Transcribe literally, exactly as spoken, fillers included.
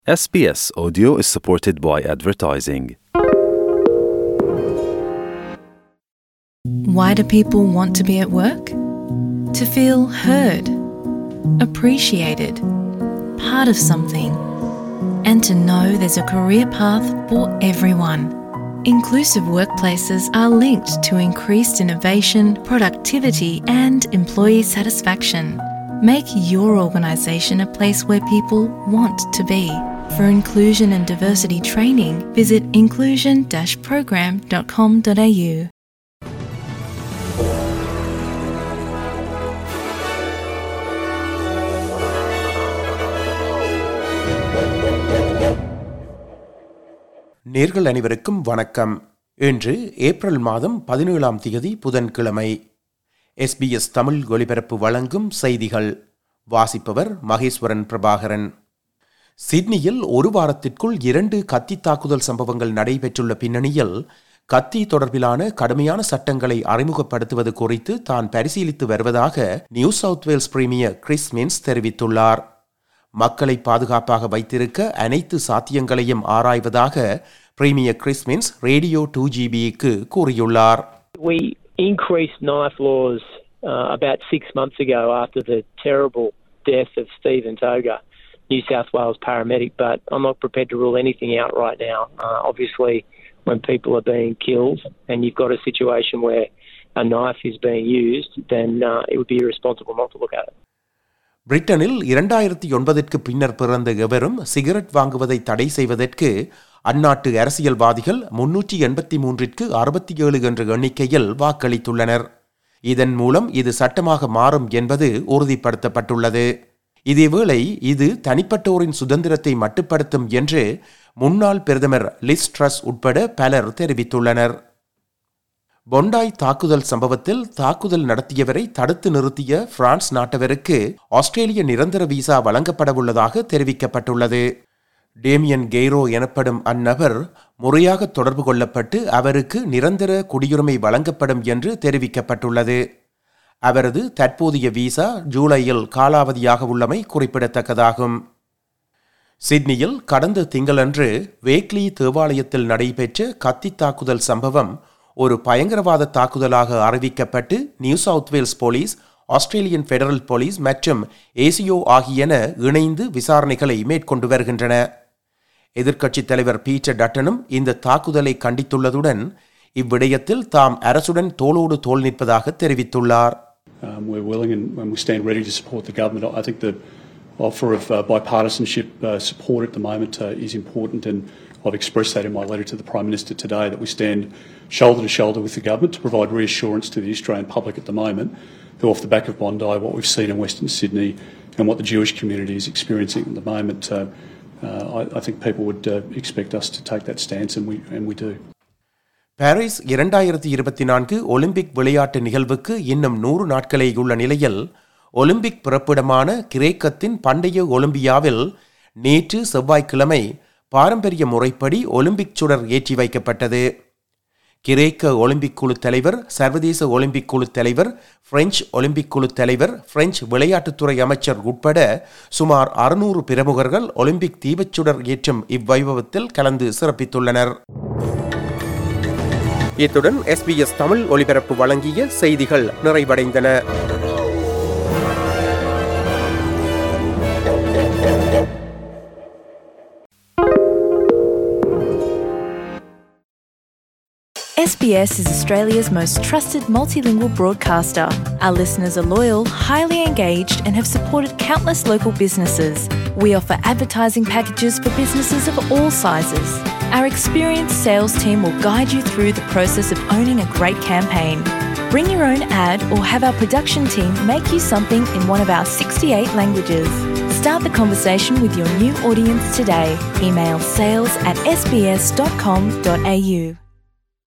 S B S Audio is supported by advertising. Why do people want to be at work? To feel heard, appreciated, part of something, and to know there's a career path for everyone. Inclusive workplaces are linked to increased innovation, productivity, and employee satisfaction. Make your organisation a place where people want to be. For inclusion and diversity training, visit inclusion dash program dot com dot a u. நேர்கள் அனைவருக்கும் வணக்கம். இன்று April மாதம் பதினேழாம் தேதி புதன்கிழமை. S B S Tamil ஒலிபரப்பு வழங்கும் செய்திகள். வாசிப்பவர் மகேஸ்வரன் பிரபாகரன். சிட்னியில் ஒரு வாரத்திற்குள் இரண்டு கத்தி தாக்குதல் சம்பவங்கள் நடைபெற்றுள்ள பின்னணியில் கத்தி தொடர்பிலான கடுமையான சட்டங்களை அறிமுகப்படுத்துவது குறித்து தான் பரிசீலித்து வருவதாக New South Wales premier Chris Minns தெரிவித்துள்ளார். மக்களை பாதுகாப்பாக வைத்திருக்க அனைத்து சாத்தியங்களையும் ஆராய்வதாக premier Chris Minns radio two G பிக்கு கூறியுள்ளார். We increased knife laws uh, about six months ago after the terrible death of Stephen Toga, New South Wales paramedic, but I'm not prepared to rule anything out right now. Uh, obviously, when people are being killed and you've got a situation where a knife is being used, then uh, it would be irresponsible not to look at it. பிரிட்டனில் இரண்டாயிரத்தி ஒன்பதிற்கு பின்னர் பிறந்த எவரும் cigarette வாங்குவதை தடை செய்வதற்கு அந்நாட்டு அரசியல்வாதிகள் முன்னூற்றி எண்பத்தி மூன்றிற்கு அறுபத்தி ஏழு என்ற எண்ணிக்கையில் வாக்களித்துள்ளனர். இதன் மூலம் இது சட்டமாக மாறும் என்பது உறுதிப்படுத்தப்பட்டுள்ளது. இதேவேளை இது தனிப்பட்டோரின் சுதந்திரத்தை மட்டுப்படுத்தும் என்று முன்னாள் பிரதமர் லிஸ் ட்ரஸ் உட்பட பலர் தெரிவித்துள்ளனர். பொண்டாய் தாக்குதல் சம்பவத்தில் தாக்குதல் நடத்தியவரை தடுத்து நிறுத்திய பிரான்ஸ் நாட்டவருக்கு ஆஸ்திரேலிய நிரந்தர விசா வழங்கப்படவுள்ளதாக தெரிவிக்கப்பட்டுள்ளது. டேமியன் கெய்ரோ எனப்படும் அந்நபர் முறையாக தொடர்பு கொள்ளப்பட்டு அவருக்கு நிரந்தர குடியுரிமை வழங்கப்படும் என்று தெரிவிக்கப்பட்டுள்ளது. அவரது தற்போதைய விசா ஜூலையில் காலாவதியாக உள்ளமை குறிப்பிடத்தக்கதாகும். சிட்னியில் கடந்த திங்களன்று வேக்லி தேவாலயத்தில் நடைபெற்ற கத்தி தாக்குதல் சம்பவம் ஒரு பயங்கரவாத தாக்குதலாக அறிவிக்கப்பட்டு New South Wales police, Australian federal police மற்றும் ஏசியோ ஆகியன இணைந்து விசாரணைகளை மேற்கொண்டு வருகின்றன. எதிர்க்கட்சித் தலைவர் பீட்டர் டட்டனும் இந்த தாக்குதலை கண்டித்துள்ளதுடன் இவ்விடயத்தில் தாம் அரசுடன் தோளோடு தோள் நிற்பதாக தெரிவித்துள்ளார். Um, we're willing and, and we stand ready to support the government. I think the offer of uh, bipartisanship uh, support at the moment uh, is important, and I've expressed that in my letter to the Prime Minister today, that we stand shoulder to shoulder with the government to provide reassurance to the Australian public at the moment, who off the back of Bondi, what we've seen in Western Sydney and what the Jewish community is experiencing at the moment, uh, uh, I, I think people would uh, expect us to take that stance, and we, and we do. Paris இரண்டாயிரத்தி இருபத்தி நான்கு Olympic விளையாட்டு நிகழ்வுக்கு இன்னும் நூறு நாட்களே உள்ள நிலையில் ஒலிம்பிக் பிறப்பிடமான கிரேக்கத்தின் பண்டைய ஒலிம்பியாவில் நேற்று செவ்வாய்க்கிழமை பாரம்பரிய முறைப்படி ஒலிம்பிக் சுடர் ஏற்றி வைக்கப்பட்டது. கிரேக்க ஒலிம்பிக் குழு தலைவர், சர்வதேச ஒலிம்பிக் குழு தலைவர், பிரெஞ்சு ஒலிம்பிக் குழு தலைவர், பிரெஞ்சு விளையாட்டுத்துறை அமைச்சர் உட்பட சுமார் அறுநூறு பிரமுகர்கள் ஒலிம்பிக் தீபச்சுடர் ஏற்றும் இவ்வைபவத்தில் கலந்து சிறப்பித்துள்ளனர். இத்துடன் எஸ் பி எஸ் தமிழ் ஒலிபரப்பு வழங்கிய செய்திகள் நிறைவடைந்தன. S B S is Australia's most trusted multilingual broadcaster. Our listeners are loyal, highly engaged, and have supported countless local businesses. We offer advertising packages for businesses of all sizes. Our experienced sales team will guide you through the process of owning a great campaign. Bring your own ad or have our production team make you something in one of our sixty-eight languages. Start the conversation with your new audience today. Email sales at s b s dot com dot a u.